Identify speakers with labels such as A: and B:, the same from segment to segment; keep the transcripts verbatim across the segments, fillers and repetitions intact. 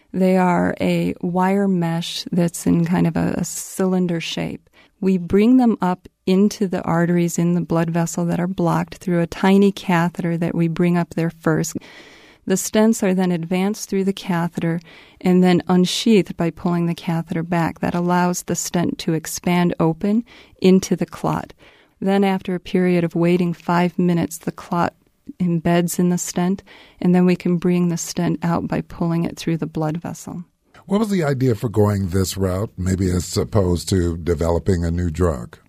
A: They are a wire mesh that's in kind of a, a cylinder shape. We bring them up into the arteries in the blood vessel that are blocked through a tiny catheter that we bring up there first. The stents are then advanced through the catheter and then unsheathed by pulling the catheter back. That allows the stent to expand open into the clot. Then after a period of waiting five minutes, the clot embeds in the stent, and then we can bring the stent out by pulling it through the blood vessel.
B: What was the idea for going this route, maybe as opposed to developing a new drug?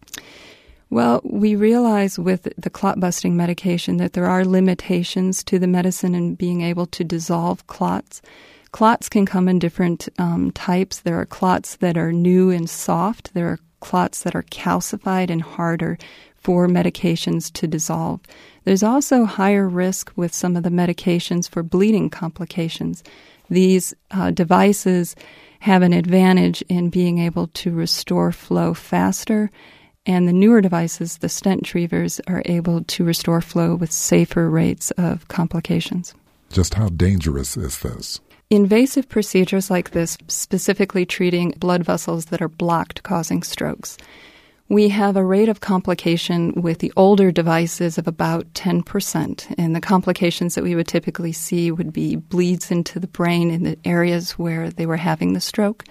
A: Well, we realize with the clot-busting medication that there are limitations to the medicine in being able to dissolve clots. Clots can come in different um, types. There are clots that are new and soft. There are clots that are calcified and harder for medications to dissolve. There's also higher risk with some of the medications for bleeding complications. These uh, devices have an advantage in being able to restore flow faster, and the newer devices, the stent retrievers, are able to restore flow with safer rates of complications.
B: Just how dangerous is this?
A: Invasive procedures like this, specifically treating blood vessels that are blocked causing strokes, we have a rate of complication with the older devices of about ten percent. And the complications that we would typically see would be bleeds into the brain in the areas where they were having the stroke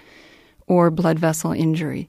A: or blood vessel injury.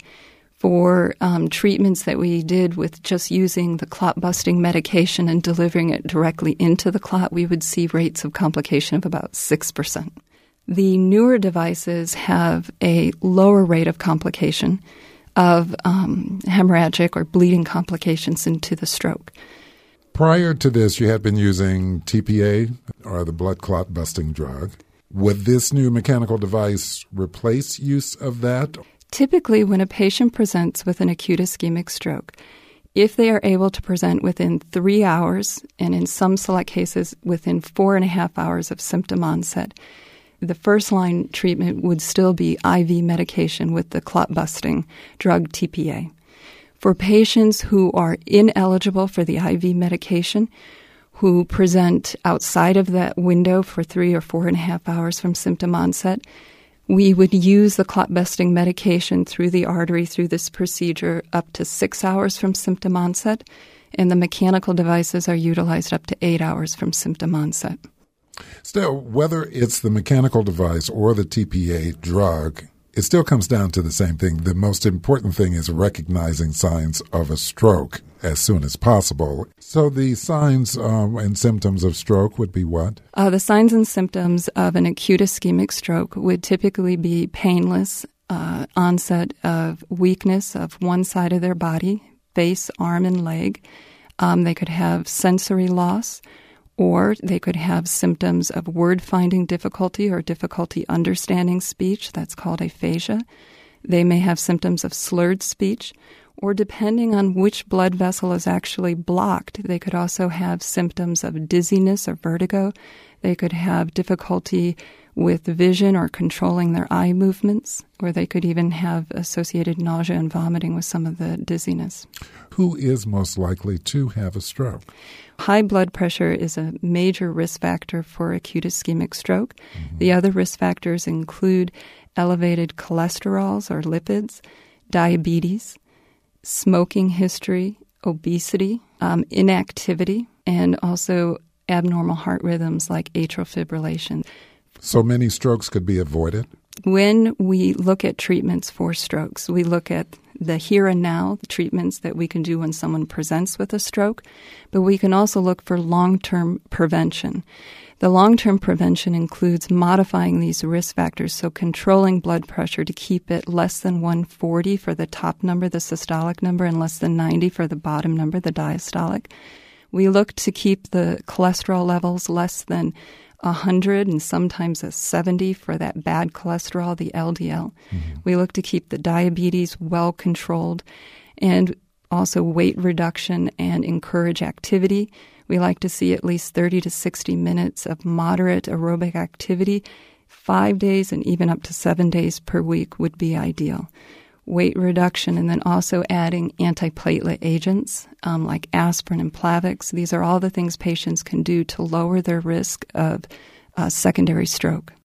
A: For um, treatments that we did with just using the clot-busting medication and delivering it directly into the clot, we would see rates of complication of about six percent. The newer devices have a lower rate of complication of um, hemorrhagic or bleeding complications into the stroke.
B: Prior to this, you had been using T P A, or the blood clot-busting drug. Would this new mechanical device replace use of that?
A: Typically, when a patient presents with an acute ischemic stroke, if they are able to present within three hours, and in some select cases within four and a half hours of symptom onset, the first-line treatment would still be I V medication with the clot-busting drug T P A. For patients who are ineligible for the I V medication, who present outside of that window for three or four and a half hours from symptom onset, we would use the clot-busting medication through the artery through this procedure up to six hours from symptom onset, and the mechanical devices are utilized up to eight hours from symptom onset.
B: Still, whether it's the mechanical device or the T P A drug, it still comes down to the same thing. The most important thing is recognizing signs of a stroke as soon as possible. So the signs um, and symptoms of stroke would be what?
A: Uh, the signs and symptoms of an acute ischemic stroke would typically be painless, uh, onset of weakness of one side of their body, face, arm, and leg. Um, they could have sensory loss, or they could have symptoms of word-finding difficulty or difficulty understanding speech. That's called aphasia. They may have symptoms of slurred speech, or depending on which blood vessel is actually blocked, they could also have symptoms of dizziness or vertigo. They could have difficulty with vision or controlling their eye movements, or they could even have associated nausea and vomiting with some of the dizziness.
B: Who is most likely to have a stroke?
A: High blood pressure is a major risk factor for acute ischemic stroke. Mm-hmm. The other risk factors include elevated cholesterols or lipids, diabetes, smoking history, obesity, um, inactivity, and also abnormal heart rhythms like atrial fibrillation.
B: So many strokes could be avoided?
A: When we look at treatments for strokes, we look at the here and now, the treatments that we can do when someone presents with a stroke, but we can also look for long-term prevention. The long-term prevention includes modifying these risk factors, so controlling blood pressure to keep it less than one forty for the top number, the systolic number, and less than ninety for the bottom number, the diastolic. We look to keep the cholesterol levels less than one hundred and sometimes a seventy for that bad cholesterol, the L D L. Mm-hmm. We look to keep the diabetes well controlled and also weight reduction and encourage activity. We like to see at least thirty to sixty minutes of moderate aerobic activity. Five days and even up to seven days per week would be ideal. Weight reduction, and then also adding antiplatelet agents um, like aspirin and Plavix. These are all the things patients can do to lower their risk of uh, secondary stroke.